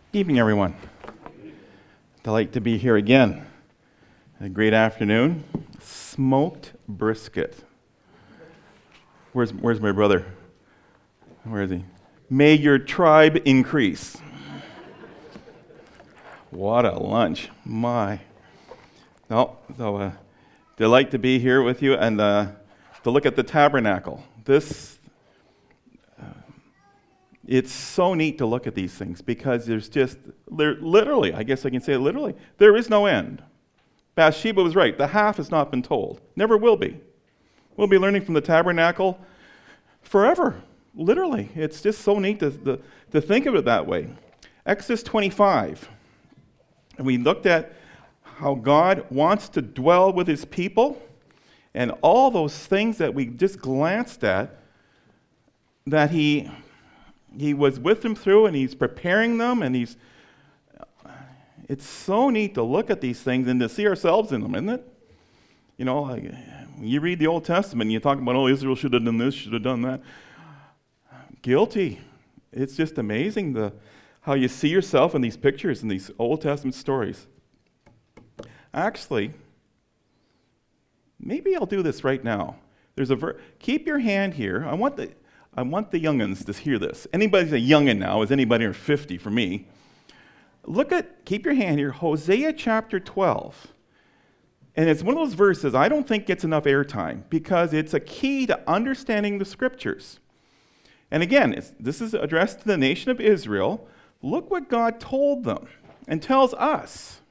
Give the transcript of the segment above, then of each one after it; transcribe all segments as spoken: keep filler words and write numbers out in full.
Evening, everyone. Delight to be here again. A great afternoon. Smoked brisket. Where's where's my brother? Where is he? May your tribe increase. What a lunch. My. No, so uh, delight to be here with you and uh, to look at the tabernacle. This It's so neat to look at these things because there's just, literally, I guess I can say it literally, there is no end. Bathsheba was right. The half has not been told. Never will be. We'll be learning from the tabernacle forever, literally. It's just so neat to, to, to think of it that way. Exodus twenty-five. And we looked at how God wants to dwell with his people and all those things that we just glanced at that he... He was with them through, and he's preparing them, and he's... It's so neat to look at these things and to see ourselves in them, isn't it? You know, like, when you read the Old Testament, and you talk about, oh, Israel should have done this, should have done that. Guilty. It's just amazing the how you see yourself in these pictures, in these Old Testament stories. Actually, maybe I'll do this right now. There's a ver- Keep your hand here. I want the... I want the young'uns to hear this. Anybody's a young'un now, is anybody under fifty for me. Look at, keep your hand here, Hosea chapter twelve. And it's one of those verses I don't think gets enough airtime because it's a key to understanding the scriptures. And again, it's, this is addressed to the nation of Israel. Look what God told them and tells us.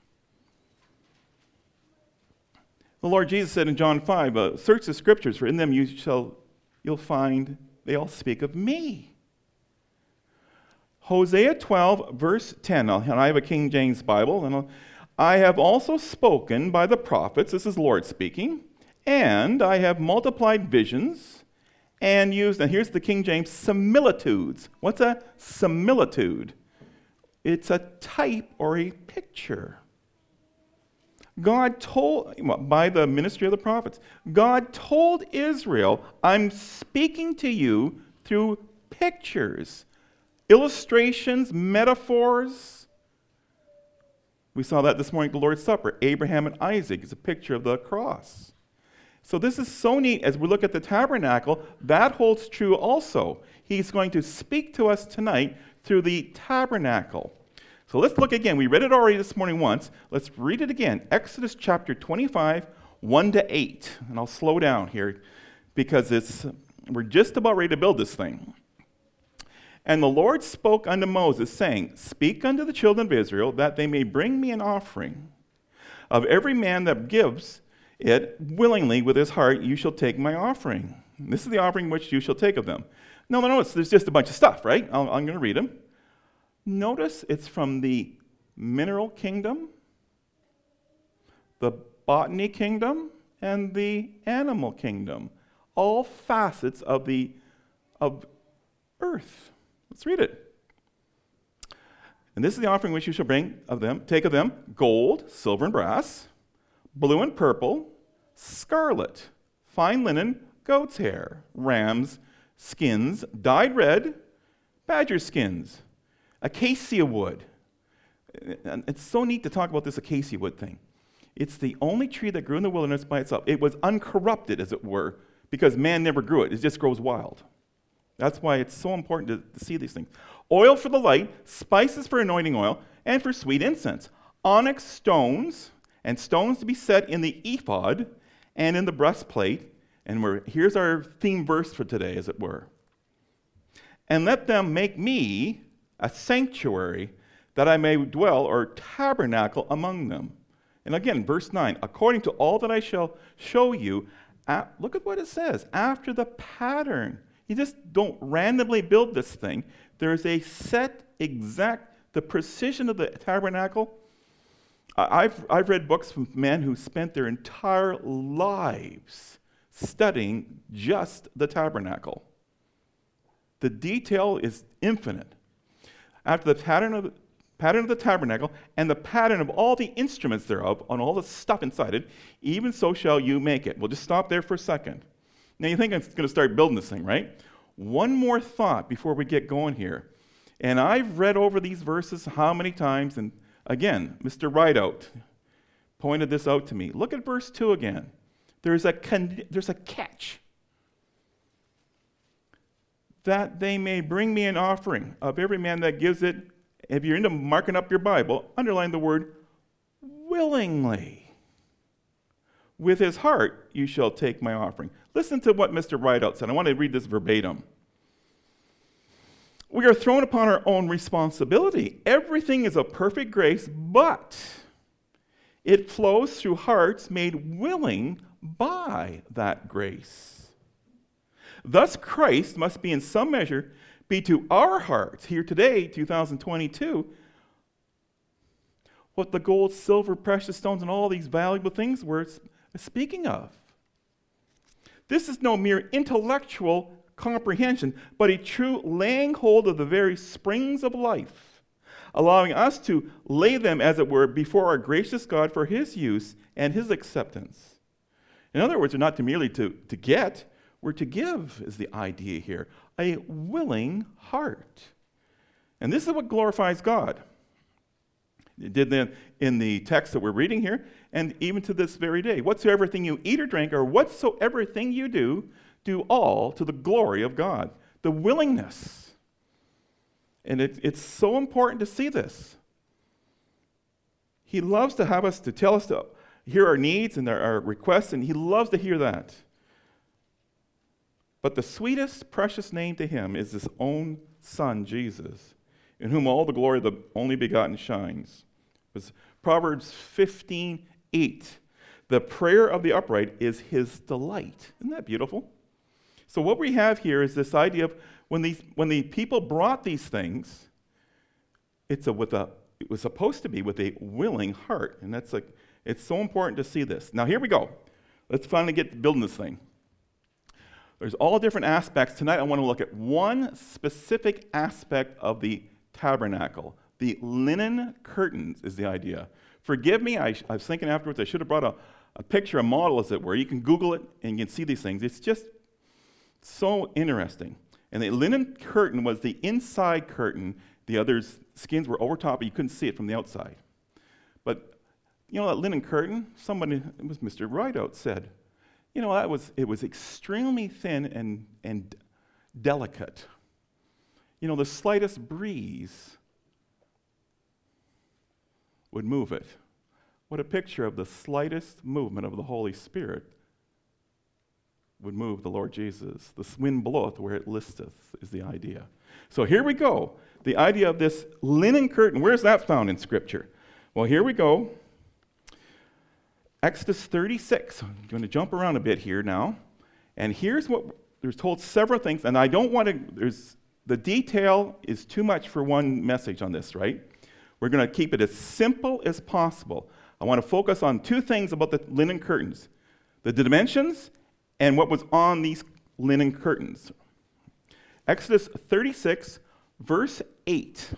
The Lord Jesus said in John five, uh, search the scriptures, for in them you shall, you'll find... They all speak of me. Hosea twelve, verse ten. And I have a King James Bible. And I'll, I have also spoken by the prophets. This is the Lord speaking. And I have multiplied visions and used, and here's the King James, similitudes. What's a similitude? It's a type or a picture. God told, by the ministry of the prophets, God told Israel, I'm speaking to you through pictures, illustrations, metaphors. We saw that this morning at the Lord's Supper. Abraham and Isaac is a picture of the cross. So this is so neat as we look at the tabernacle. That holds true also. He's going to speak to us tonight through the tabernacle. So let's look again. We read it already this morning once. Let's read it again. Exodus chapter twenty-five, one to eight. And I'll slow down here because it's we're just about ready to build this thing. And the Lord spoke unto Moses, saying, speak unto the children of Israel, that they may bring me an offering. Of every man that gives it willingly with his heart, you shall take my offering. And this is the offering which you shall take of them. No, no, no, it's, there's just a bunch of stuff, right? I'll, I'm going to read them. Notice it's from the mineral kingdom, the botany kingdom, and the animal kingdom. All facets of the of earth. Let's read it. And this is the offering which you shall bring of them, take of them, gold, silver, and brass, blue and purple, scarlet, fine linen, goat's hair, rams, skins, dyed red, badger skins, acacia wood. And it's so neat to talk about this acacia wood thing. It's the only tree that grew in the wilderness by itself. It was uncorrupted, as it were, because man never grew it. It just grows wild. That's why it's so important to, to see these things. Oil for the light, spices for anointing oil, and for sweet incense. Onyx stones, and stones to be set in the ephod and in the breastplate. And we're, here's our theme verse for today, as it were. And let them make me a sanctuary, that I may dwell or tabernacle among them. And again, verse nine, according to all that I shall show you, at, look at what it says, after the pattern. You just don't randomly build this thing. There's a set, exact, the precision of the tabernacle. I've, I've read books from men who spent their entire lives studying just the tabernacle. The detail is infinite. After the pattern of, pattern of the tabernacle and the pattern of all the instruments thereof, on all the stuff inside it, even so shall you make it. We'll just stop there for a second. Now you think I'm going to start building this thing, right? One more thought before we get going here. And I've read over these verses how many times, and again, Mister Rideout pointed this out to me. Look at verse two again. There's a, con- there's a catch. That they may bring me an offering of every man that gives it. If you're into marking up your Bible, underline the word willingly. With his heart you shall take my offering. Listen to what Mister Rideout said. I want to read this verbatim. We are thrown upon our own responsibility. Everything is of perfect grace, but it flows through hearts made willing by that grace. Thus, Christ must be in some measure be to our hearts here today, two thousand twenty-two, what the gold, silver, precious stones, and all these valuable things we're speaking of. This is no mere intellectual comprehension, but a true laying hold of the very springs of life, allowing us to lay them, as it were, before our gracious God for his use and his acceptance. In other words, we're not to merely to, to get, we're to give, is the idea here. A willing heart. And this is what glorifies God. It did then in the text that we're reading here, and even to this very day. Whatsoever thing you eat or drink, or whatsoever thing you do, do all to the glory of God. The willingness. And it, it's so important to see this. He loves to have us, to tell us to hear our needs and our, our requests, and he loves to hear that. But the sweetest, precious name to him is his own Son, Jesus, in whom all the glory of the only begotten shines. It was Proverbs fifteen eight. The prayer of the upright is his delight. Isn't that beautiful? So what we have here is this idea of when these when the people brought these things, it's a with a it was supposed to be with a willing heart, and that's like it's so important to see this. Now here we go. Let's finally get to building this thing. There's all different aspects. Tonight I want to look at one specific aspect of the tabernacle. The linen curtains is the idea. Forgive me, I, I was thinking afterwards I should have brought a, a picture, a model as it were. You can Google it and you can see these things. It's just so interesting. And the linen curtain was the inside curtain. The other skins were over top, but you couldn't see it from the outside. But, you know, that linen curtain, somebody, it was Mister Rideout said, you know, that was it was extremely thin and, and delicate. You know, the slightest breeze would move it. What a picture of the slightest movement of the Holy Spirit would move the Lord Jesus. The wind bloweth where it listeth is the idea. So here we go. The idea of this linen curtain, where's that found in Scripture? Well, here we go. Exodus thirty-six. I'm going to jump around a bit here now. And here's what, there's told several things, and I don't want to, there's, the detail is too much for one message on this, right? We're going to keep it as simple as possible. I want to focus on two things about the linen curtains. The dimensions and what was on these linen curtains. Exodus thirty-six, verse eight.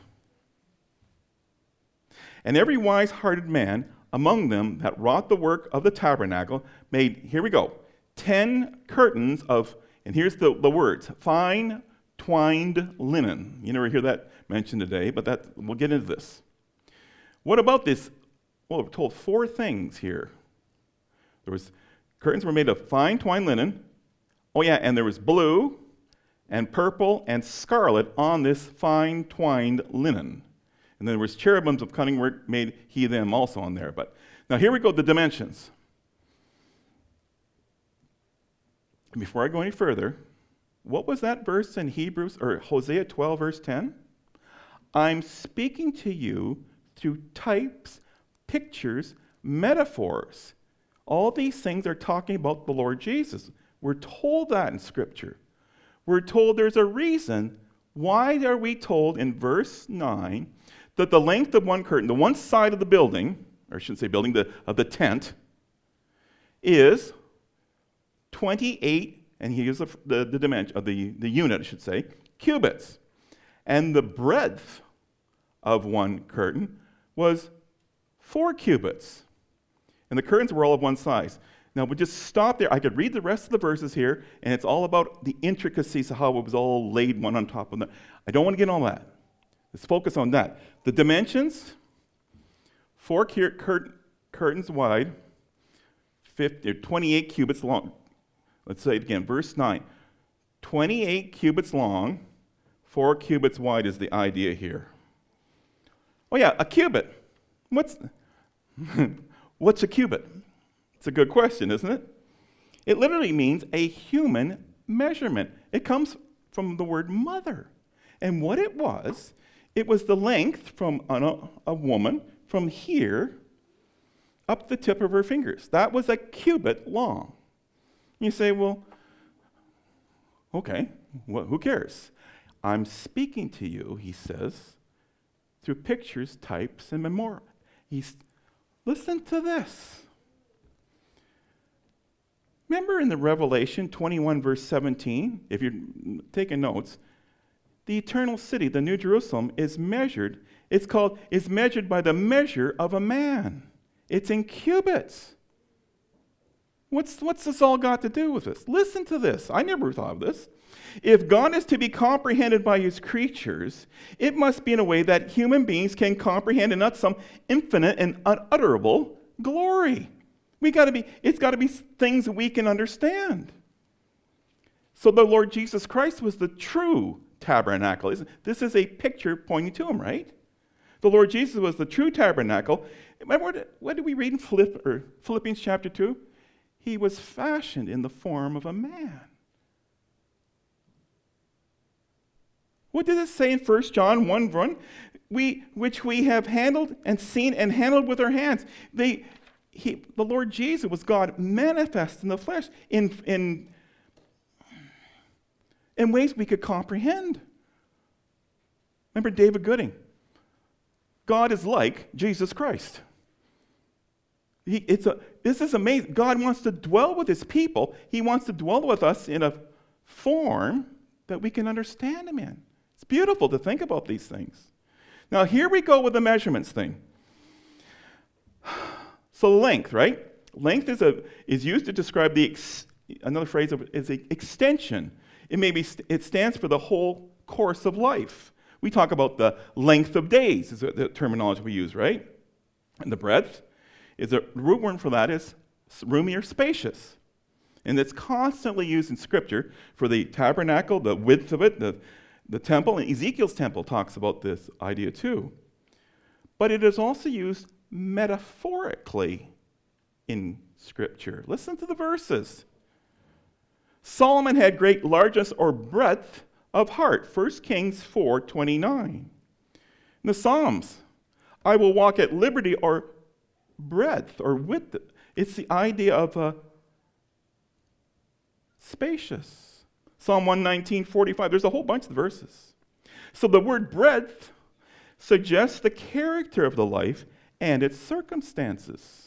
And every wise-hearted man among them that wrought the work of the tabernacle made, here we go, ten curtains of, and here's the, the words, fine twined linen. You never hear that mentioned today, but that we'll get into this. What about this? Well, we're told four things here. There was curtains were made of fine twined linen. Oh yeah, and there was blue and purple and scarlet on this fine twined linen. And then there was cherubims of cunning work made he them also on there. But now here we go, the dimensions. And before I go any further, what was that verse in Hebrews or Hosea twelve, verse ten? I'm speaking to you through types, pictures, metaphors. All these things are talking about the Lord Jesus. We're told that in Scripture. We're told there's a reason. Why are we told in verse nine that the length of one curtain, the one side of the building, or I shouldn't say building, the, of the tent, is twenty-eight, and he gives the, the, the dimension of the, the unit, I should say, cubits. And the breadth of one curtain was four cubits. And the curtains were all of one size. Now, we'll just stop there. I could read the rest of the verses here, and it's all about the intricacies of how it was all laid one on top of the. I don't want to get on that. Let's focus on that. The dimensions, four cur- cur- curtains wide, fifty, twenty-eight cubits long. Let's say it again, verse nine. twenty-eight cubits long, four cubits wide is the idea here. Oh yeah, a cubit. What's, what's a cubit? It's a good question, isn't it? It literally means a human measurement. It comes from the word mother. And what it was, it was the length from a, a woman from here up the tip of her fingers. That was a cubit long. You say, well, okay, well, who cares? I'm speaking to you, he says, through pictures, types, and memorial. He's, listen to this. Remember in the Revelation twenty-one, verse seventeen, if you're taking notes, the eternal city, the New Jerusalem, is measured. It's called, is measured by the measure of a man. It's in cubits. What's, what's this all got to do with this? Listen to this. I never thought of this. If God is to be comprehended by his creatures, it must be in a way that human beings can comprehend and not some infinite and unutterable glory. We got to be, it's got to be things that we can understand. So the Lord Jesus Christ was the true tabernacle. This is a picture pointing to him, right? The Lord Jesus was the true tabernacle. Remember what, what did we read in Philipp, or Philippians chapter two? He was fashioned in the form of a man. What did it say in First John one one? We, which we have handled and seen and handled with our hands. They, he, the Lord Jesus was God manifest in the flesh in, in, in ways we could comprehend. Remember David Gooding? God is like Jesus Christ. He, it's a, this is amazing. God wants to dwell with his people. He wants to dwell with us in a form that we can understand him in. It's beautiful to think about these things. Now, here we go with the measurements thing. So length, right? Length is a is used to describe the, ex, another phrase of, is a extension. It may be, it stands for the whole course of life. We talk about the length of days, is the terminology we use, right? And the breadth, is the root word for that is roomy or spacious. And it's constantly used in Scripture for the tabernacle, the width of it, the, the temple. And Ezekiel's temple talks about this idea too. But it is also used metaphorically in Scripture. Listen to the verses. Solomon had great largeness or breadth of heart. First Kings four twenty-nine. In the Psalms, I will walk at liberty or breadth or width. It's the idea of a spacious. Psalm one nineteen forty-five. There's a whole bunch of verses. So the word breadth suggests the character of the life and its circumstances.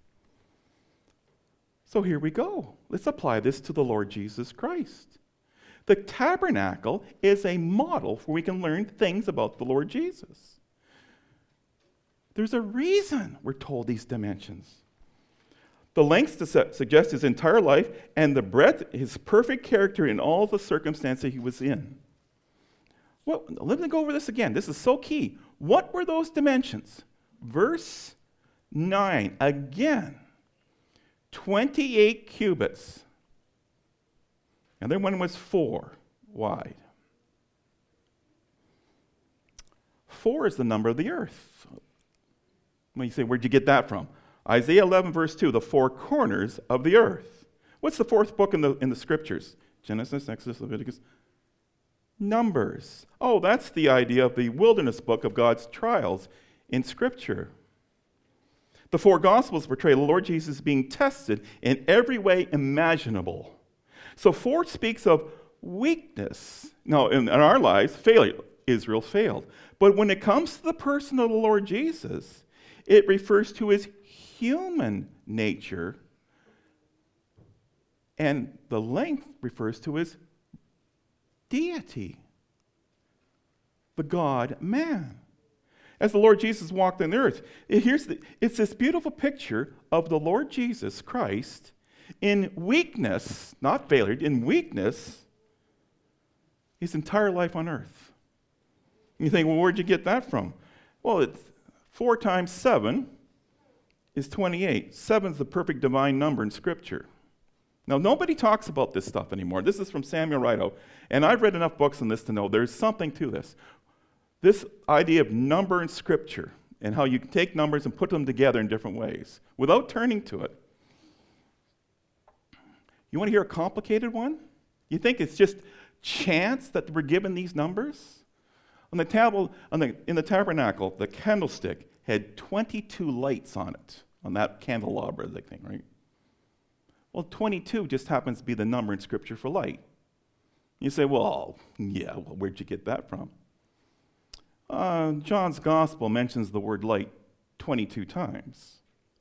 So here we go. Let's apply this to the Lord Jesus Christ. The tabernacle is a model where we can learn things about the Lord Jesus. There's a reason we're told these dimensions. The length su- suggests his entire life, and the breadth, his perfect character in all the circumstances he was in. Well, let me go over this again. This is so key. What were those dimensions? Verse nine, again, twenty-eight cubits. And then one was four wide. Four is the number of the earth. Well, you say, where'd you get that from? Isaiah eleven, verse two, the four corners of the earth. What's the fourth book in the, in the Scriptures? Genesis, Exodus, Leviticus. Numbers. Oh, that's the idea of the wilderness book of God's trials in Scripture. The four Gospels portray the Lord Jesus being tested in every way imaginable. So four speaks of weakness. Now, in, in our lives, failure. Israel failed. But when it comes to the person of the Lord Jesus, it refers to his human nature, and the length refers to his deity, the God-man. As the Lord Jesus walked on the earth, it, here's the, it's this beautiful picture of the Lord Jesus Christ in weakness, not failure, in weakness, his entire life on earth. You think, well, where'd you get that from? Well, it's four times seven is twenty-eight. Seven is the perfect divine number in Scripture. Now, nobody talks about this stuff anymore. This is from Samuel Rideout, and I've read enough books on this to know there's something to this. This idea of number in Scripture and how you can take numbers and put them together in different ways without turning to it. You want to hear a complicated one? You think it's just chance that we're given these numbers? On the table, on the, in the tabernacle, the candlestick had twenty-two lights on it, on that candelabra thing, right? Well, twenty-two just happens to be the number in Scripture for light. You say, well, yeah, well, where'd you get that from? Uh, John's Gospel mentions the word light twenty-two times.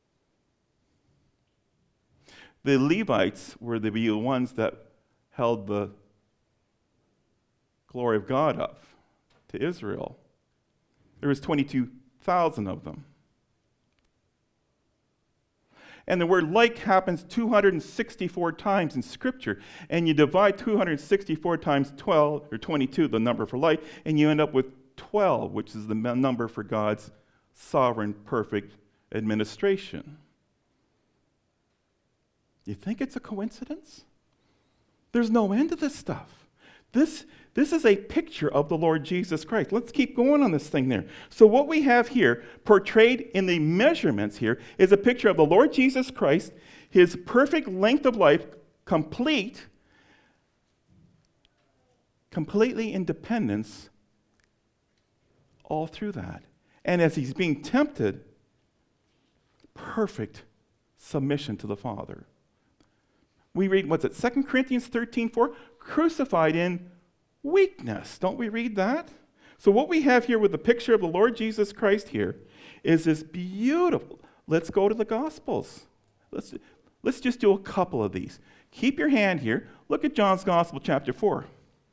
The Levites were the ones that held the glory of God up to Israel. There was twenty-two thousand of them. And the word like happens two hundred sixty-four times in Scripture. And you divide two hundred sixty-four times twelve, or twenty-two, the number for light, and you end up with twelve, which is the number for God's sovereign, perfect administration. You think it's a coincidence? There's no end to this stuff. This, this is a picture of the Lord Jesus Christ. Let's keep going on this thing there. So what we have here, portrayed in the measurements here, is a picture of the Lord Jesus Christ, his perfect length of life, complete, completely independence all through that. And as he's being tempted, perfect submission to the Father. We read, what's it, Second Corinthians thirteen four? Crucified in weakness. Don't we read that? So what we have here with the picture of the Lord Jesus Christ here is this beautiful. Let's go to the Gospels. Let's, let's just do a couple of these. Keep your hand here. Look at John's Gospel, chapter four.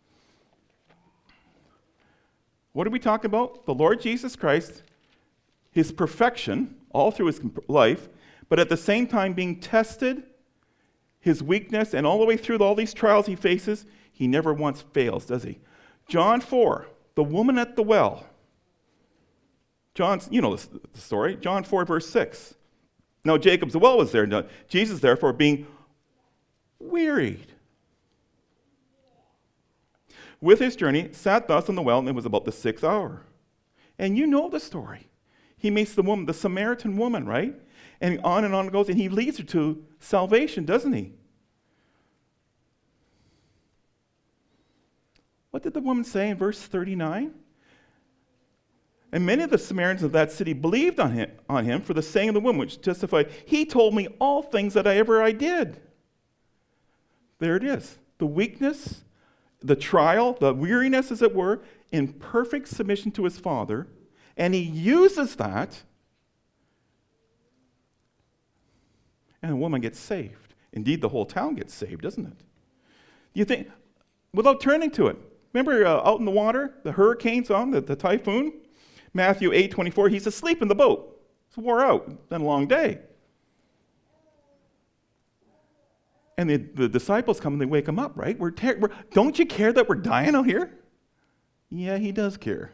What are we talking about? The Lord Jesus Christ, his perfection all through his life, but at the same time being tested, his weakness, and all the way through all these trials he faces, he never once fails, does he? John four, the woman at the well. John's, you know the story. John four, verse six. Now Jacob's well was there. Jesus, therefore, being wearied with his journey, sat thus on the well, and it was about the sixth hour. And you know the story. He meets the woman, the Samaritan woman, right? And on and on it goes, and he leads her to salvation, doesn't he? What did the woman say in verse thirty-nine? And many of the Samaritans of that city believed on him, on him for the saying of the woman, which testified, he told me all things that I ever I did. There it is. The weakness, the trial, the weariness, as it were, in perfect submission to his Father, and he uses that, and the woman gets saved. Indeed, the whole town gets saved, doesn't it? You think, without turning to it, remember uh, out in the water, the hurricane's on, the, the typhoon? Matthew eight twenty-four, he's asleep in the boat. It's wore out, it's been a long day. And the, the disciples come and they wake him up, right? We're, ter- we're Don't you care that we're dying out here? Yeah, he does care.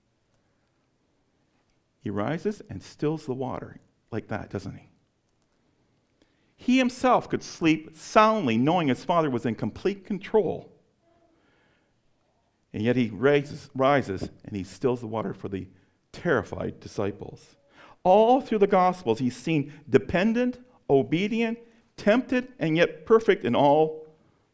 He rises and stills the water like that, doesn't he? He himself could sleep soundly, knowing his Father was in complete control. And yet he rises, rises and he stills the water for the terrified disciples. All through the Gospels, he's seen dependent, obedient, tempted, and yet perfect in all,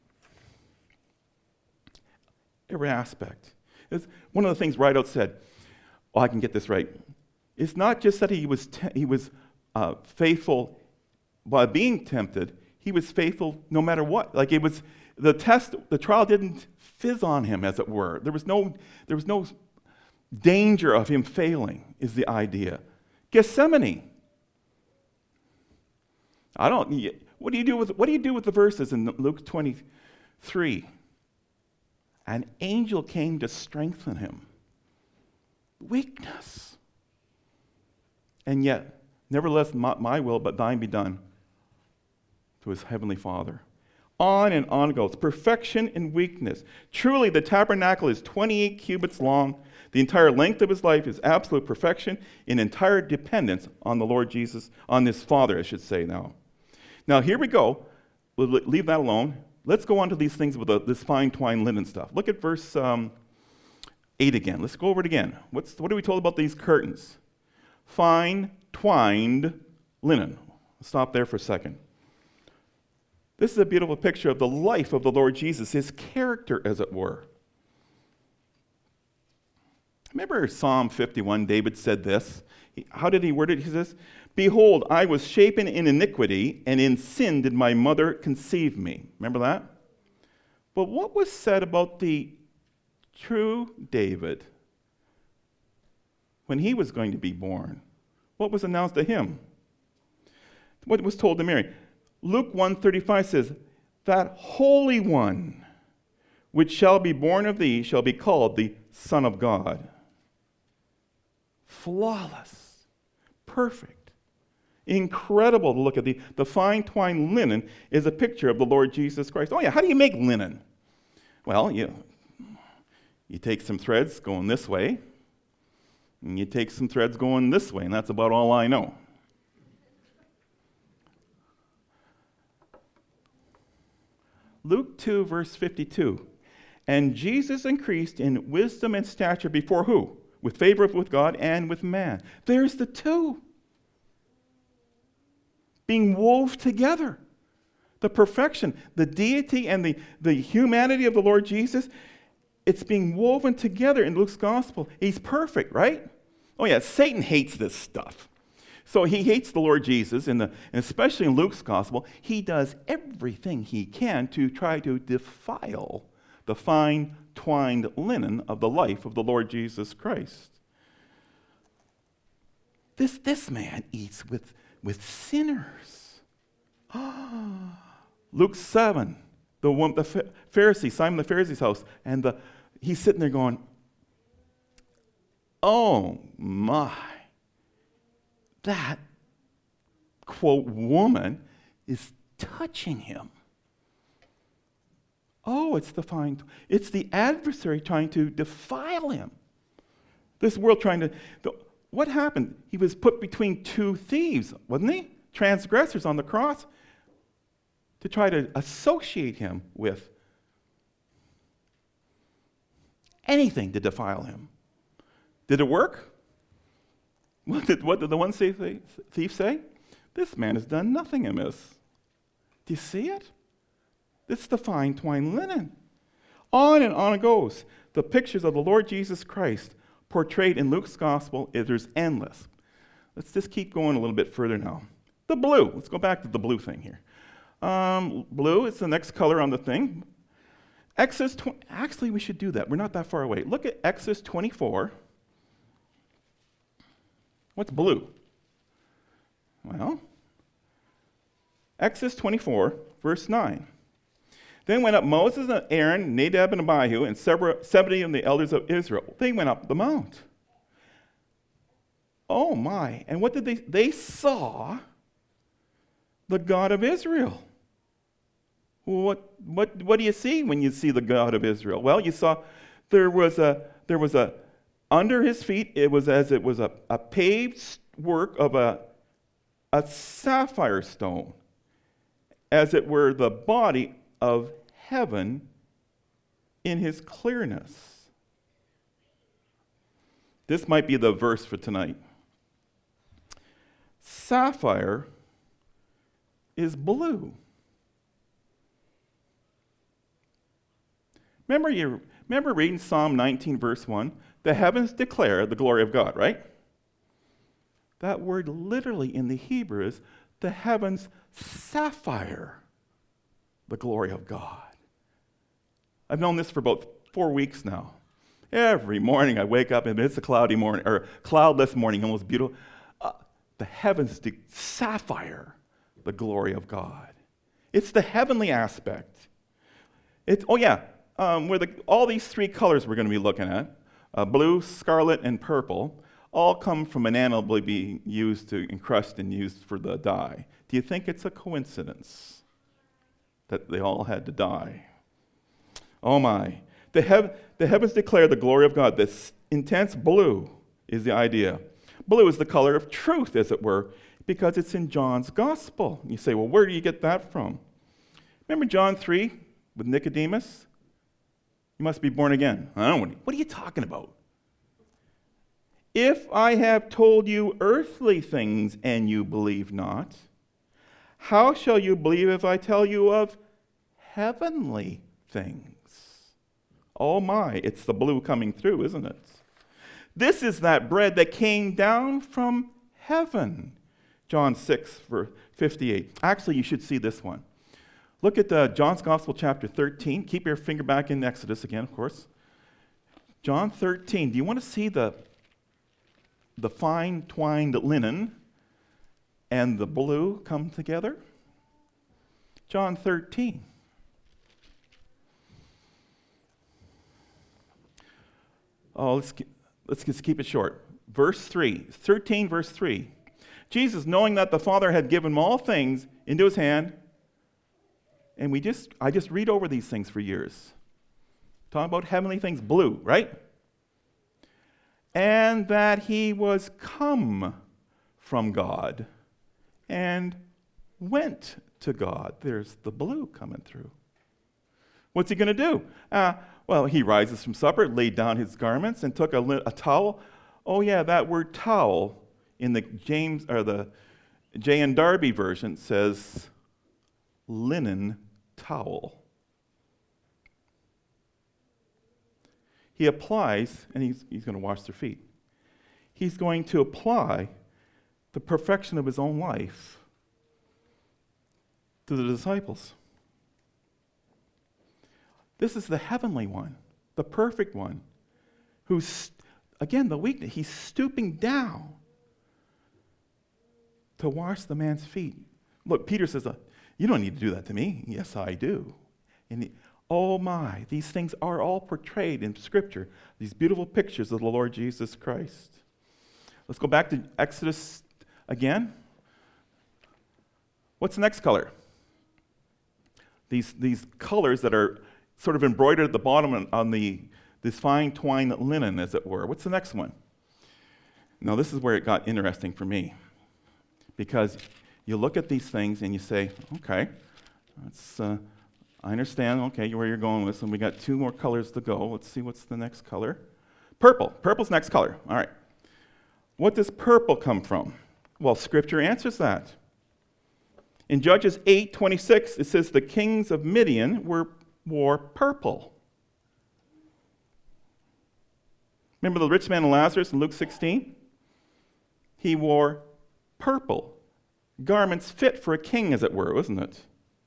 every aspect. It's one of the things Rideout said, oh, I can get this right. It's not just that he was te- he was uh, faithful by being tempted. He was faithful no matter what. Like it was the test, the trial didn't fizz on him, as it were. There was no there was no danger of him failing. Is the idea. Gethsemane. I don't. What do you do with what do you do with the verses in Luke twenty-three? An angel came to strengthen him. Weakness. And yet, nevertheless, my, my will, but thine be done, to his heavenly Father. On and on it goes. Perfection and weakness. Truly, the tabernacle is twenty-eight cubits long. The entire length of his life is absolute perfection in entire dependence on the Lord Jesus, on his Father, I should say now. Now, here we go. We'll leave that alone. Let's go on to these things with the, this fine twined linen stuff. Look at verse um, eight again. Let's go over it again. What's, what are we told about these curtains? Fine twined linen. Stop there for a second. This is a beautiful picture of the life of the Lord Jesus, his character, as it were. Remember Psalm fifty-one, David said this. He, how did he word it? He says, "Behold, I was shapen in iniquity, and in sin did my mother conceive me." Remember that? But what was said about the true David when he was going to be born? What was announced to him? What was told to Mary? Luke one thirty-five says, "That Holy One which shall be born of thee shall be called the Son of God." Flawless, perfect, incredible to look at. The, the fine twined linen is a picture of the Lord Jesus Christ. Oh yeah, how do you make linen? Well, you, you take some threads going this way, and you take some threads going this way, and that's about all I know. Luke two, verse fifty-two. And Jesus increased in wisdom and stature before who? With favor with God and with man. There's the two being wove together. The perfection, the deity and the, the humanity of the Lord Jesus, it's being woven together in Luke's gospel. He's perfect, right? Oh yeah, Satan hates this stuff. So he hates the Lord Jesus, in the, and especially in Luke's gospel. He does everything he can to try to defile the fine twined linen of the life of the Lord Jesus Christ. This, this man eats with, with sinners. Luke seven, the, one, the Pharisee, Simon the Pharisee's house, and the, he's sitting there going, "Oh my, that, quote, woman is touching him." Oh, it's the fine, it's the adversary trying to defile him. This world trying to, the, what happened? He was put between two thieves, wasn't he? Transgressors on the cross, to try to associate him with anything to defile him. Did it work? What did, what did the one thief say? "This man has done nothing amiss." Do you see it? It's the fine twined linen. On and on it goes. The pictures of the Lord Jesus Christ portrayed in Luke's gospel, there's endless. Let's just keep going a little bit further now. The blue. Let's go back to the blue thing here. Um, blue is the next color on the thing. Exodus twenty, actually, we should do that. We're not that far away. Look at Exodus twenty-four. What's blue? Well, Exodus twenty-four, verse nine. Then went up Moses and Aaron, Nadab and Abihu, and seventy of the elders of Israel. They went up the mount. Oh my. And what did they, they saw the God of Israel. What, what, what do you see when you see the God of Israel? Well, you saw there was a, there was a, under his feet, it was as it was a, a paved work of a, a sapphire stone, as it were the body of heaven in his clearness. This might be the verse for tonight. Sapphire is blue. Remember you remember reading Psalm nineteen, verse one? The heavens declare the glory of God, right? That word literally in the Hebrew is the heavens sapphire the glory of God. I've known this for about four weeks now. Every morning I wake up and it's a cloudy morning, or cloudless morning, almost beautiful. Uh, the heavens de- sapphire the glory of God. It's the heavenly aspect. It's, oh yeah, um, where the, all these three colors we're going to be looking at, uh, blue, scarlet, and purple, all come from an animal being used to encrust and used for the dye. Do you think it's a coincidence? that they all had to die. Oh my. The, hev- the heavens declare the glory of God. This intense blue is the idea. Blue is the color of truth, as it were, because it's in John's gospel. You say, well, where do you get that from? Remember John three with Nicodemus? You must be born again. I don't know. What are you talking about? If I have told you earthly things and you believe not, how shall you believe if I tell you of heavenly things? Oh my, it's the blue coming through, isn't it? This is that bread that came down from heaven. John six, verse fifty-eight. Actually, you should see this one. Look at uh, John's Gospel, chapter thirteen. Keep your finger back in Exodus again, of course. John thirteen. Do you want to see the, the fine twined linen and the blue come together? John thirteen. Oh, let's keep, let's just keep it short. Verse three. thirteen, verse three. Jesus, knowing that the Father had given him all things into his hand, and we just, I just read over these things for years. Talking about heavenly things, blue, right? And that he was come from God and went to God. There's the blue coming through. What's he going to do? Uh, well, he rises from supper, laid down his garments, and took a, li- a towel. Oh yeah, that word towel in the James or the J N Darby version says linen towel. He applies, and he's, he's going to wash their feet. He's going to apply the perfection of his own life to the disciples. This is the heavenly one, the perfect one, who's, again, the weakness. He's stooping down to wash the man's feet. Look, Peter says, you don't need to do that to me. Yes, I do. And the, oh my, these things are all portrayed in Scripture, these beautiful pictures of the Lord Jesus Christ. Let's go back to Exodus again. What's the next color? These, these colors that are sort of embroidered at the bottom on, on the this fine twined linen, as it were. What's the next one? Now, this is where it got interesting for me, because you look at these things and you say, okay, that's, uh, I understand, okay, where you're going with this, and we got two more colors to go. Let's see what's the next color. Purple. Purple's next color. All right. What does purple come from? Well, Scripture answers that. In Judges eight twenty-six, it says the kings of Midian were wore purple. Remember the rich man and Lazarus in Luke sixteen? He wore purple. Garments fit for a king, as it were, wasn't it?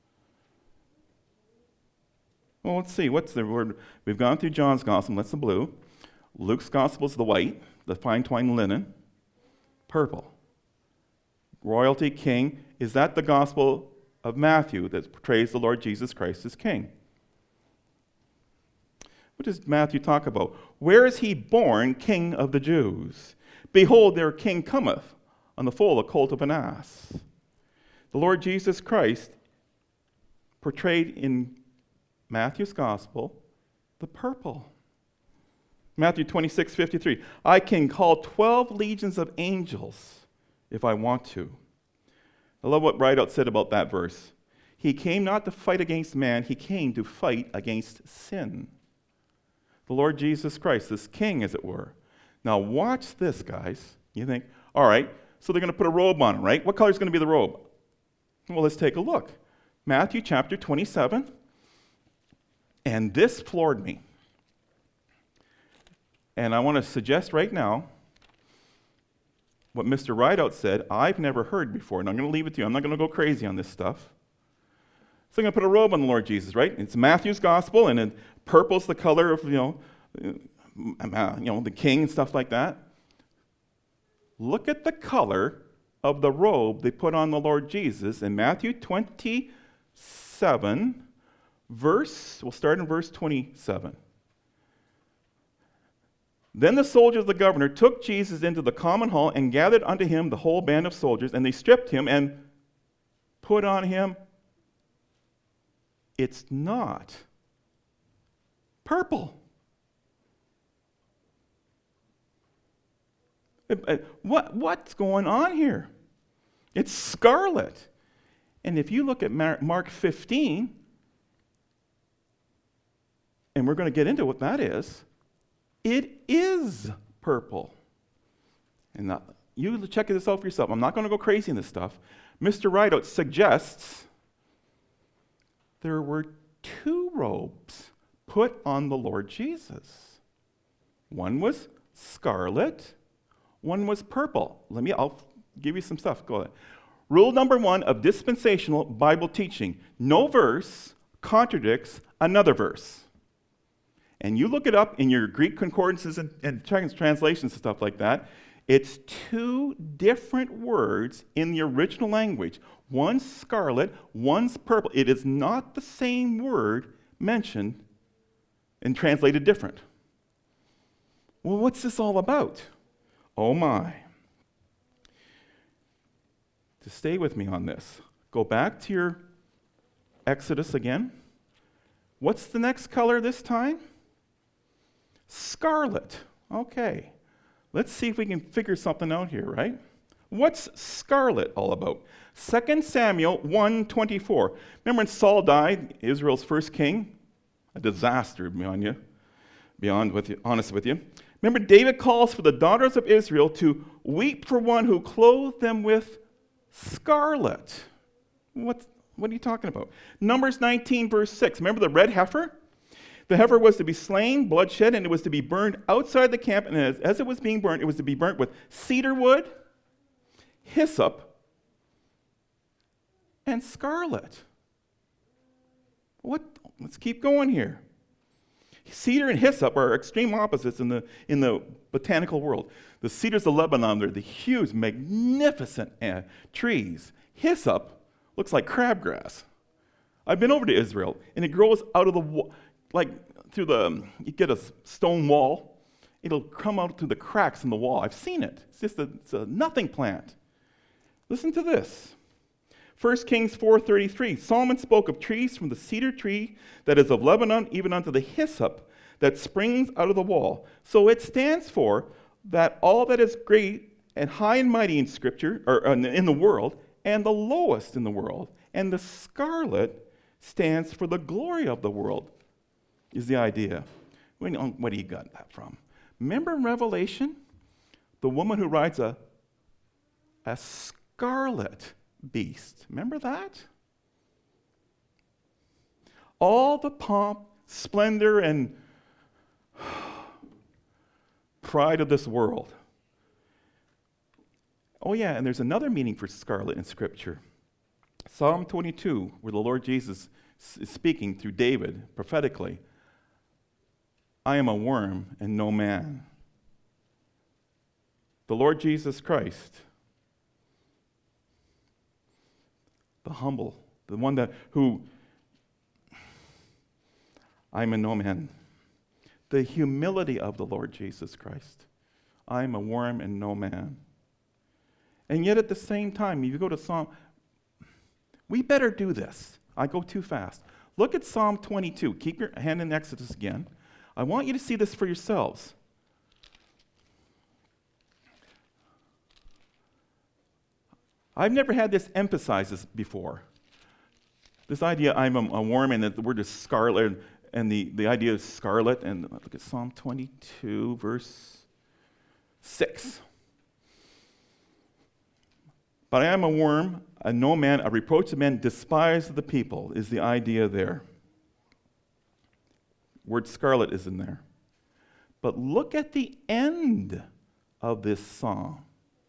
Well, let's see. What's the word? We've gone through John's gospel, that's the blue. Luke's gospel is the white, the fine twined linen. Purple. Royalty, king. Is that the gospel of Matthew that portrays the Lord Jesus Christ as king? What does Matthew talk about? Where is he born, King of the Jews? Behold, their king cometh on the foal, a colt of an ass. The Lord Jesus Christ portrayed in Matthew's gospel the purple. Matthew twenty-six fifty-three. I can call twelve legions of angels if I want to. I love what Rideout said about that verse. He came not to fight against man, he came to fight against sin. The Lord Jesus Christ, this king, as it were. Now watch this, guys. You think, all right, so they're going to put a robe on him, right? What color is going to be the robe? Well, let's take a look. Matthew chapter twenty-seven. And this floored me. And I want to suggest right now what Mister Rideout said, I've never heard before, and I'm going to leave it to you. I'm not going to go crazy on this stuff. So I'm going to put a robe on the Lord Jesus, right? It's Matthew's gospel, and then purple's the color of, you know, uh, you know, the king and stuff like that. Look at the color of the robe they put on the Lord Jesus in Matthew twenty-seven, verse, we'll start in verse twenty-seven. Then the soldiers of the governor took Jesus into the common hall and gathered unto him the whole band of soldiers, and they stripped him and put on him it's not purple. What, what's going on here? It's scarlet. And if you look at Mark fifteen, and we're going to get into what that is, it is purple. And that, you check this out for yourself. I'm not going to go crazy in this stuff. Mister Rideout suggests there were two robes put on the Lord Jesus. One was scarlet, one was purple. Let me, I'll give you some stuff. Go ahead. Rule number one of dispensational Bible teaching: no verse contradicts another verse. And you look it up in your Greek concordances and, and translations and stuff like that. It's two different words in the original language. One's scarlet, one's purple. It is not the same word mentioned and translated different. Well, what's this all about? Oh my. To stay with me on this, go back to your Exodus again. What's the next color this time? Scarlet. Okay. Let's see if we can figure something out here, right? What's scarlet all about? Second Samuel one twenty-four. Remember when Saul died, Israel's first king? A disaster beyond you, beyond with you, honest with you. Remember, David calls for the daughters of Israel to weep for one who clothed them with scarlet. What, what are you talking about? Numbers nineteen, verse six. Remember the red heifer? The heifer was to be slain, bloodshed, and it was to be burned outside the camp. And as, as it was being burned, it was to be burnt with cedar wood, hyssop, and scarlet. What? Let's keep going here. Cedar and hyssop are extreme opposites in the, in the botanical world. The cedars of Lebanon, they're the huge, magnificent uh, trees. Hyssop looks like crabgrass. I've been over to Israel, and it grows out of the, wa- like through the, you get a stone wall, it'll come out through the cracks in the wall. I've seen it. It's just a, it's a nothing plant. Listen to this. First Kings four thirty-three, Solomon spoke of trees from the cedar tree that is of Lebanon, even unto the hyssop that springs out of the wall. So it stands for that all that is great and high and mighty in Scripture, or in the world, and the lowest in the world. And the scarlet stands for the glory of the world, is the idea. Where do you got that from? Remember in Revelation, the woman who rides a, a scarlet beast. Remember that? All the pomp, splendor, and pride of this world. Oh yeah, and there's another meaning for scarlet in Scripture. Psalm twenty-two, where the Lord Jesus is speaking through David prophetically. I am a worm and no man. The Lord Jesus Christ, the humble, the one that who I'm a no man. The humility of the Lord Jesus Christ. I'm a worm and no man. And yet at the same time, if you go to Psalm, we better do this. I go too fast. Look at Psalm twenty-two. Keep your hand in Exodus again. I want you to see this for yourselves. I've never had this emphasized this before. This idea, I'm a, a worm, and that the word is scarlet, and the, the idea is scarlet. And look at Psalm twenty-two, verse six. But I am a worm, a no man, a reproach of men, despised of the people, is the idea there. Word scarlet is in there. But look at the end of this psalm.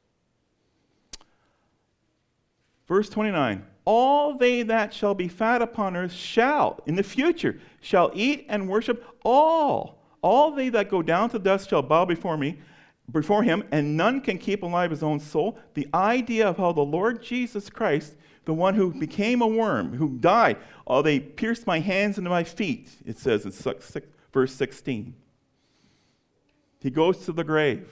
Verse twenty-nine, all they that shall be fat upon earth shall, in the future, shall eat and worship all. All they that go down to dust shall bow before me, before him, and none can keep alive his own soul. The idea of how the Lord Jesus Christ, the one who became a worm, who died, oh, they pierced my hands into my feet, it says in verse sixteen. He goes to the grave.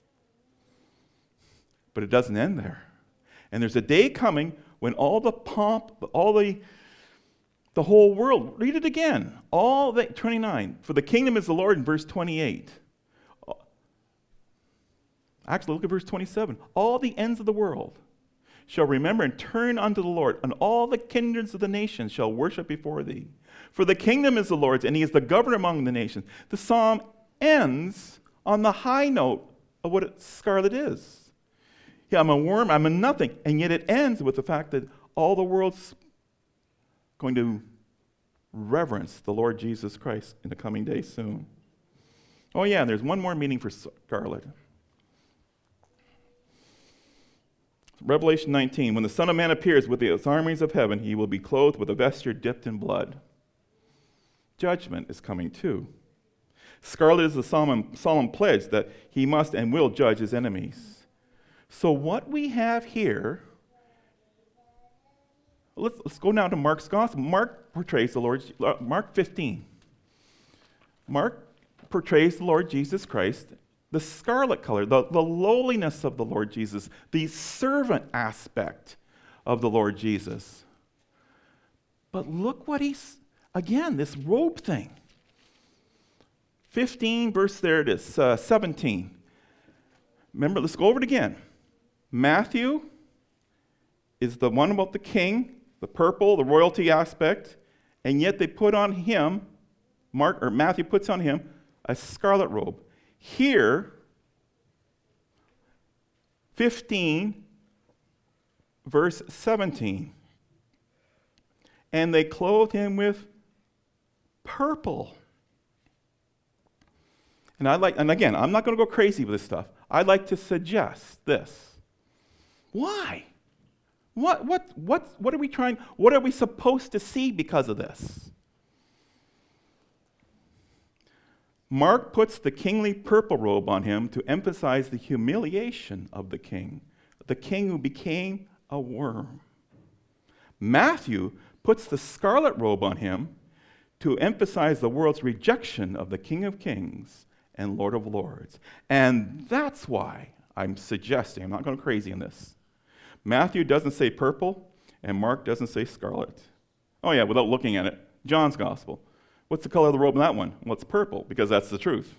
But it doesn't end there. And there's a day coming when all the pomp, all the, The whole world. Read it again. All the, twenty-nine. For the kingdom is the Lord in verse twenty-eight. Actually, look at verse twenty-seven. All the ends of the world shall remember and turn unto the Lord, and all the kindreds of the nations shall worship before thee. For the kingdom is the Lord's, and he is the governor among the nations. The psalm ends on the high note of what scarlet is. Yeah, I'm a worm, I'm a nothing, and yet it ends with the fact that all the world's going to reverence the Lord Jesus Christ in the coming days soon. Oh yeah, and there's one more meaning for scarlet. Revelation nineteen, when the Son of Man appears with the armies of heaven, he will be clothed with a vesture dipped in blood. Judgment is coming too. Scarlet is the solemn, solemn pledge that he must and will judge his enemies. So what we have here, let's, let's go now to Mark's gospel. Mark portrays the Lord, uh, Mark fifteen. Mark portrays the Lord Jesus Christ, the scarlet color, the, the lowliness of the Lord Jesus, the servant aspect of the Lord Jesus. But look what he's, again, this robe thing. fifteen, verse, there it is, uh, seventeen. Remember, let's go over it again. Matthew is the one about the king, the purple, the royalty aspect, and yet they put on him, Mark or Matthew puts on him a scarlet robe. Here, fifteen, verse seventeen. And they clothed him with purple. And I like, and again, I'm not going to go crazy with this stuff. I'd like to suggest this. Why? What, what, what, what are we trying, what are we supposed to see because of this? Mark puts the kingly purple robe on him to emphasize the humiliation of the king, the king who became a worm. Matthew puts the scarlet robe on him to emphasize the world's rejection of the King of Kings and Lord of Lords. And that's why I'm suggesting, I'm not going crazy in this. Matthew doesn't say purple, and Mark doesn't say scarlet. Oh yeah, without looking at it, John's gospel. What's the color of the robe in that one? Well, it's purple, because that's the truth.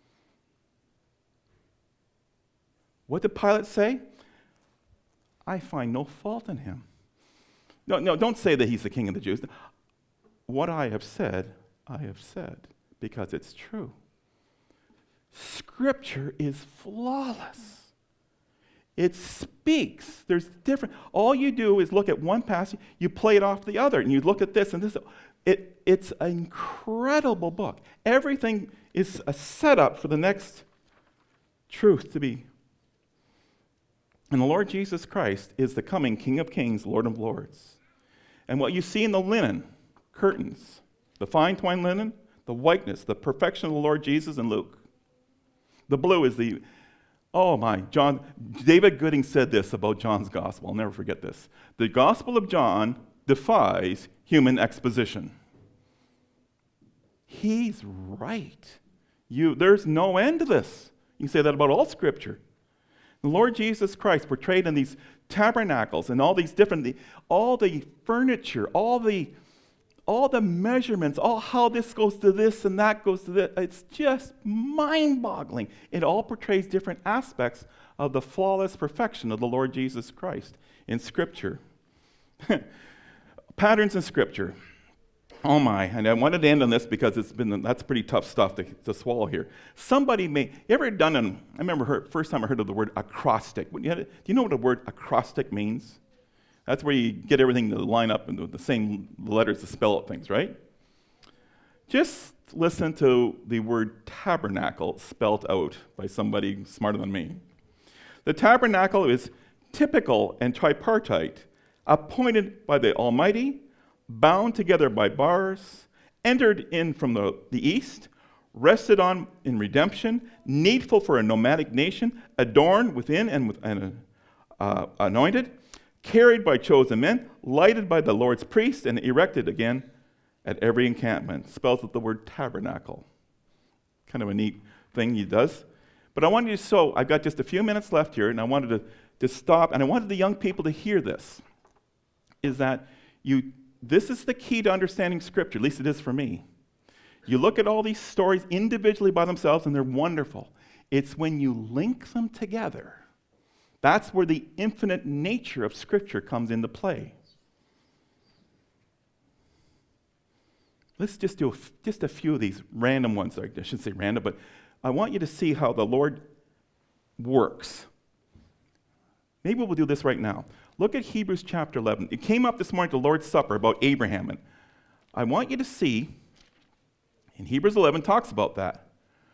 What did Pilate say? I find no fault in him. No, no, don't say that he's the king of the Jews. What I have said, I have said, because it's true. Scripture is flawless. It speaks. There's different. All you do is look at one passage, you play it off the other, and you look at this and this. It, it's an incredible book. Everything is a setup for the next truth to be. And the Lord Jesus Christ is the coming King of Kings, Lord of Lords. And what you see in the linen, curtains, the fine twined linen, the whiteness, the perfection of the Lord Jesus in Luke. The blue is the, oh my, John, David Gooding said this about John's gospel. I'll never forget this. The gospel of John defies human exposition. He's right. You, there's no end to this. You can say that about all Scripture. The Lord Jesus Christ portrayed in these tabernacles and all these different, all the furniture, all the, all the measurements, all how this goes to this and that goes to this. It's just mind-boggling. It all portrays different aspects of the flawless perfection of the Lord Jesus Christ in Scripture. Patterns in Scripture. Oh my, and I wanted to end on this because it's been that's pretty tough stuff to, to swallow here. Somebody may, you ever done an, I remember heard, first time I heard of the word acrostic. Do you know what the word acrostic means? That's where you get everything to line up and the same letters to spell out things, right? Just listen to the word tabernacle spelled out by somebody smarter than me. The tabernacle is typical and tripartite, appointed by the Almighty, bound together by bars, entered in from the, the east, rested on in redemption, needful for a nomadic nation, adorned within and, with, and uh, anointed, carried by chosen men, lighted by the Lord's priests, and erected again at every encampment. Spells out the word tabernacle. Kind of a neat thing he does. But I wanted you to, so I've got just a few minutes left here, and I wanted to, to stop, and I wanted the young people to hear this, is that you this is the key to understanding Scripture, at least it is for me. You look at all these stories individually by themselves, and they're wonderful. It's when you link them together, that's where the infinite nature of Scripture comes into play. Let's just do a, just a few of these random ones. I shouldn't say random, but I want you to see how the Lord works. Maybe we'll do this right now. Look at Hebrews chapter eleven. It came up this morning at the Lord's Supper about Abraham. And I want you to see, in Hebrews eleven talks about that.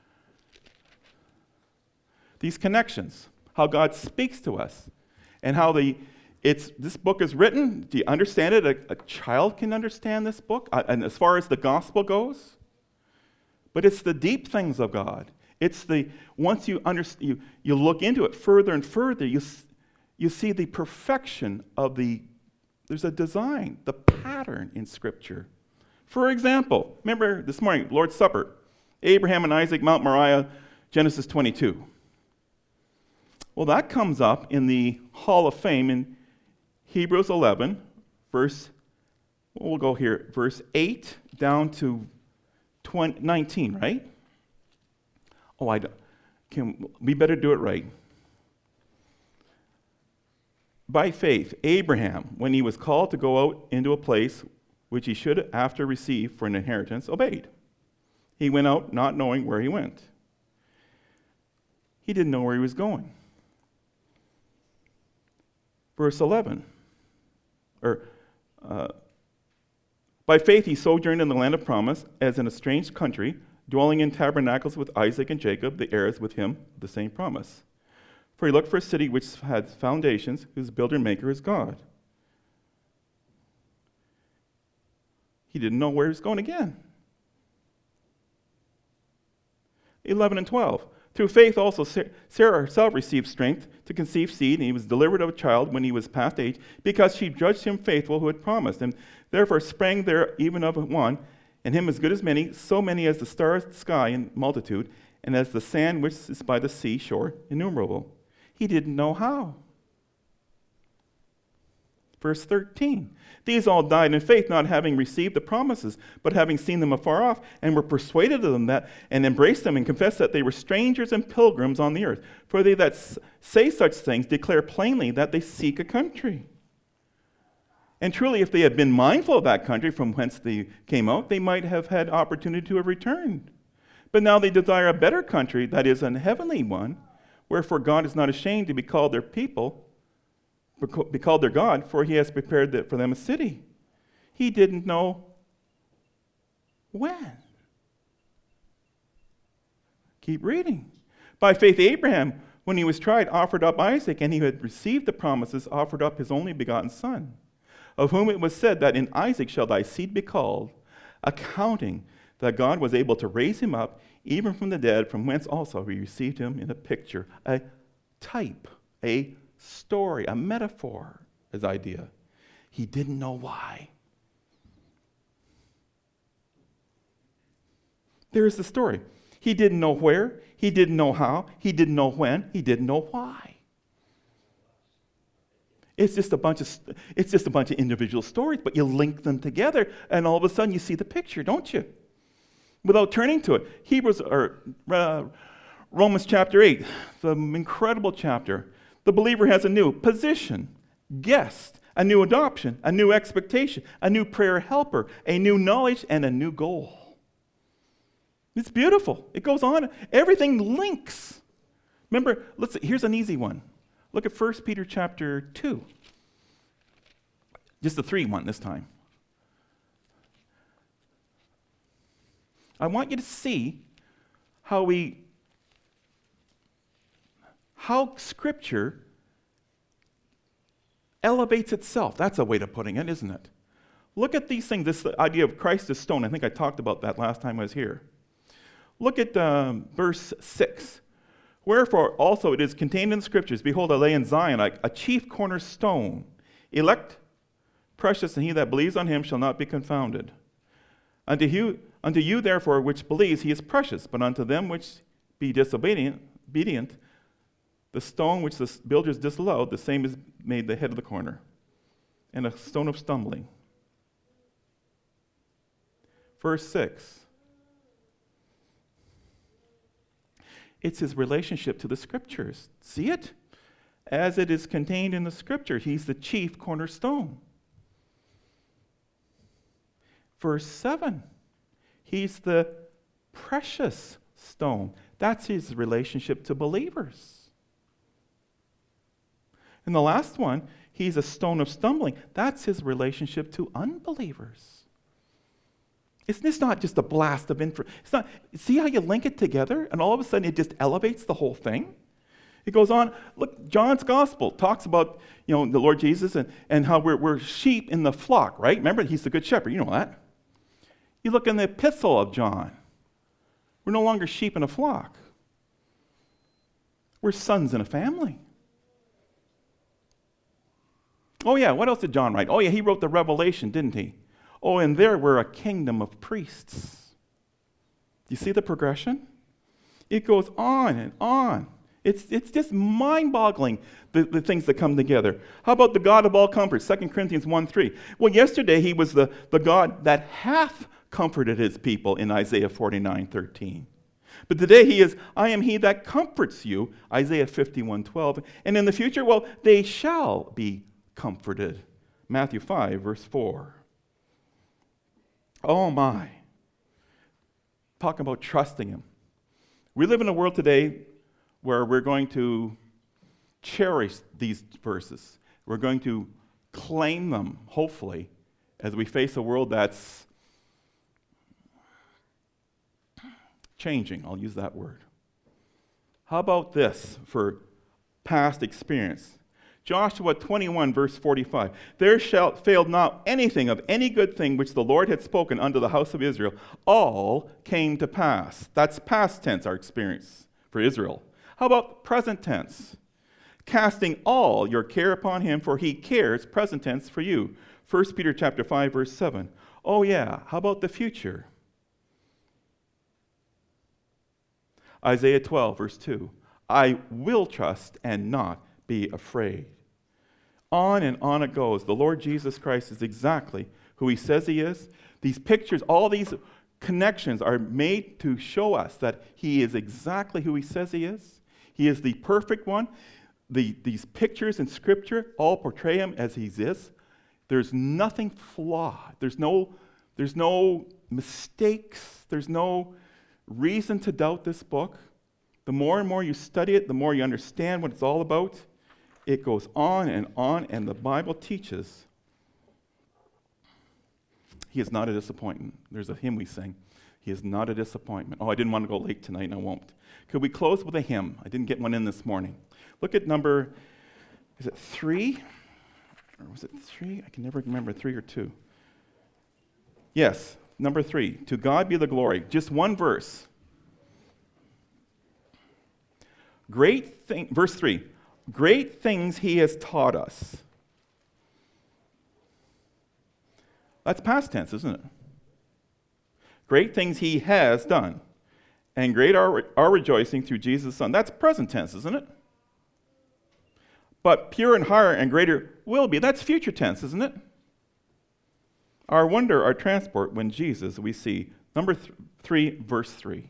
These connections, how God speaks to us, and how the it's this book is written. Do you understand it? A, a child can understand this book, uh, and as far as the gospel goes. But it's the deep things of God. It's the once you understand, you you look into it further and further, you you see the perfection of the. There's a design, the pattern in Scripture. For example, remember this morning, Lord's Supper, Abraham and Isaac, Mount Moriah, Genesis twenty-two. Well, that comes up in the Hall of Fame in Hebrews eleven, verse, well, we'll go here, verse eight down to twenty, nineteen, right? Oh, I don't, can, we better do it right. By faith, Abraham, when he was called to go out into a place which he should after receive for an inheritance, obeyed. He went out not knowing where he went. He didn't know where he was going. Verse eleven. Or, uh, by faith he sojourned in the land of promise, as in a strange country, dwelling in tabernacles with Isaac and Jacob, the heirs with him of the same promise. For he looked for a city which had foundations, whose builder and maker is God. He didn't know where he was going again. eleven and twelve. Through faith also Sarah herself received strength to conceive seed, and he was delivered of a child when he was past age, because she judged him faithful who had promised. And therefore sprang there even of one, and him as good as many, so many as the stars of the sky in multitude, and as the sand which is by the sea shore, innumerable. He didn't know how. Verse thirteen. These all died in faith, not having received the promises, but having seen them afar off, and were persuaded of them that, and embraced them, and confessed that they were strangers and pilgrims on the earth. For they that s- say such things declare plainly that they seek a country. And truly, if they had been mindful of that country from whence they came out, they might have had opportunity to have returned. But now they desire a better country, that is, an heavenly one, wherefore God is not ashamed to be called their people, be called their God, for he has prepared for them a city. He didn't know when. Keep reading. By faith Abraham, when he was tried, offered up Isaac, and he had received the promises, offered up his only begotten son, of whom it was said that in Isaac shall thy seed be called, accounting that God was able to raise him up even from the dead, from whence also he received him in a picture, a type, a story, a metaphor, his idea. He didn't know why. There's the story. He didn't know where, he didn't know how, he didn't know when, he didn't know why. It's just a bunch of it's just a bunch of individual stories, but you link them together, and all of a sudden you see the picture, don't you? Without turning to it. Hebrews or uh, Romans chapter eight, the incredible chapter. The believer has a new position, guest, a new adoption, a new expectation, a new prayer helper, a new knowledge, and a new goal. It's beautiful. It goes on. Everything links. Remember, let's here's an easy one. Look at First Peter chapter two. Just the three one this time. I want you to see how we how Scripture elevates itself. That's a way of putting it, isn't it? Look at these things, this idea of Christ as stone. I think I talked about that last time I was here. Look at um, verse six. Wherefore also it is contained in the Scriptures, behold, I lay in Zion a, a chief cornerstone, elect, precious, and he that believes on him shall not be confounded. Unto you, unto you therefore which believes, he is precious, but unto them which be disobedient, obedient, the stone which the builders disallowed, the same is made the head of the corner, and a stone of stumbling. Verse six. It's his relationship to the Scriptures. See it? As it is contained in the Scripture, he's the chief cornerstone. Verse seven. He's the precious stone. That's his relationship to believers. And the last one, he's a stone of stumbling. That's his relationship to unbelievers. It's, it's not just a blast of info. It's not. See how you link it together, and all of a sudden it just elevates the whole thing? It goes on. Look, John's gospel talks about, you know, the Lord Jesus and, and how we're, we're sheep in the flock, right? Remember, he's the good shepherd. You know that. You look in the epistle of John. We're no longer sheep in a flock. We're sons in a family. Oh yeah, what else did John write? Oh yeah, he wrote the Revelation, didn't he? Oh, and there we're a kingdom of priests. You see the progression? It goes on and on. It's, it's just mind-boggling, the, the things that come together. How about the God of all comfort, Second Corinthians one three? Well, yesterday he was the, the God that hath comforted his people in Isaiah forty-nine thirteen. But today he is, I am he that comforts you, Isaiah fifty-one twelve. And in the future, well, they shall be comforted, Matthew five, verse four. Oh my. Talk about trusting him. We live in a world today where we're going to cherish these verses. We're going to claim them, hopefully, as we face a world that's changing. I'll use that word. How about this for past experience? Joshua twenty-one, verse forty-five. There shall fail not anything of any good thing which the Lord had spoken unto the house of Israel. All came to pass. That's past tense, our experience for Israel. How about present tense? Casting all your care upon him, for he cares, present tense, for you. First Peter chapter five, verse seven. Oh yeah, how about the future? Isaiah twelve, verse two. I will trust and not be afraid. On and on it goes. The Lord Jesus Christ is exactly who he says he is. These pictures, all these connections are made to show us that he is exactly who he says he is. He is the perfect one. The, these pictures in Scripture all portray him as he is. There's nothing flawed. There's no, there's no mistakes. There's no reason to doubt this book. The more and more you study it, the more you understand what it's all about. It goes on and on, and the Bible teaches he is not a disappointment. There's a hymn we sing. He is not a disappointment. Oh, I didn't want to go late tonight, and I won't. Could we close with a hymn? I didn't get one in this morning. Look at number, is it three? Or was it three? I can never remember, three or two. Yes, number three. To God be the glory. Just one verse. Great thing, verse three. Great things he has taught us. That's past tense, isn't it? Great things he has done. And great are our rejoicing through Jesus' Son. That's present tense, isn't it? But pure and higher and greater will be. That's future tense, isn't it? Our wonder, our transport when Jesus we see. Number th- three, verse three.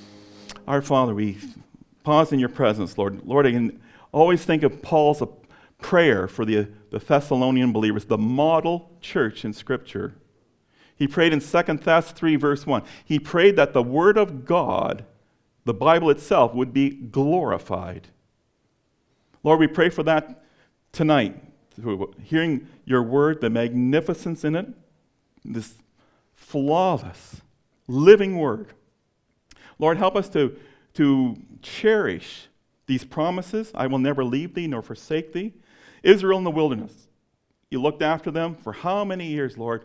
Our Father, we pause in your presence, Lord. Lord, I can always think of Paul's prayer for the, the Thessalonian believers, the model church in Scripture. He prayed in Second Thess three, verse one. He prayed that the Word of God, the Bible itself, would be glorified. Lord, we pray for that tonight. Hearing your Word, the magnificence in it, this flawless, living Word. Lord, help us to, to cherish these promises. I will never leave thee nor forsake thee. Israel in the wilderness. You looked after them for how many years, Lord?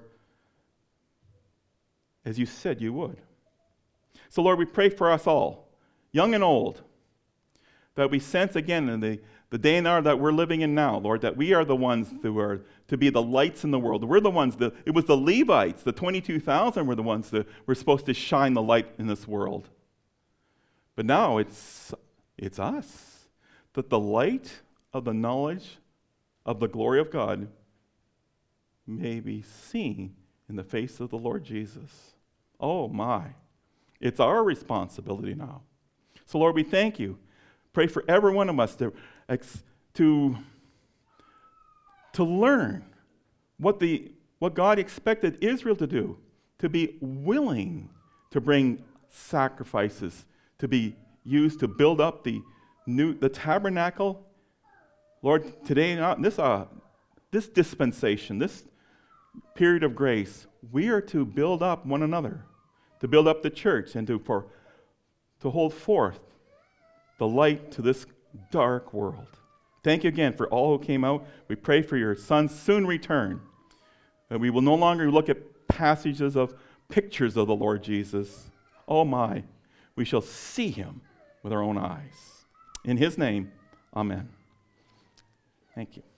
As you said you would. So, Lord, we pray for us all, young and old, that we sense again in the, the day and hour that we're living in now, Lord, that we are the ones who are to be the lights in the world. We're the ones, that, it was the Levites, the twenty-two thousand were the ones that were supposed to shine the light in this world. But now it's, it's us, that the light of the knowledge of the glory of God may be seen in the face of the Lord Jesus. Oh my, it's our responsibility now. So Lord, we thank you. Pray for every one of us to, to, to learn what, the, what God expected Israel to do, to be willing to bring sacrifices, to be used to build up the new the tabernacle. Lord, today, not this uh, this dispensation, this period of grace, we are to build up one another, to build up the church, and to for to hold forth the light to this dark world. Thank you again for all who came out. We pray for your Son's soon return, that we will no longer look at passages of pictures of the Lord Jesus. Oh my, we shall see him with our own eyes. In his name, amen. Thank you.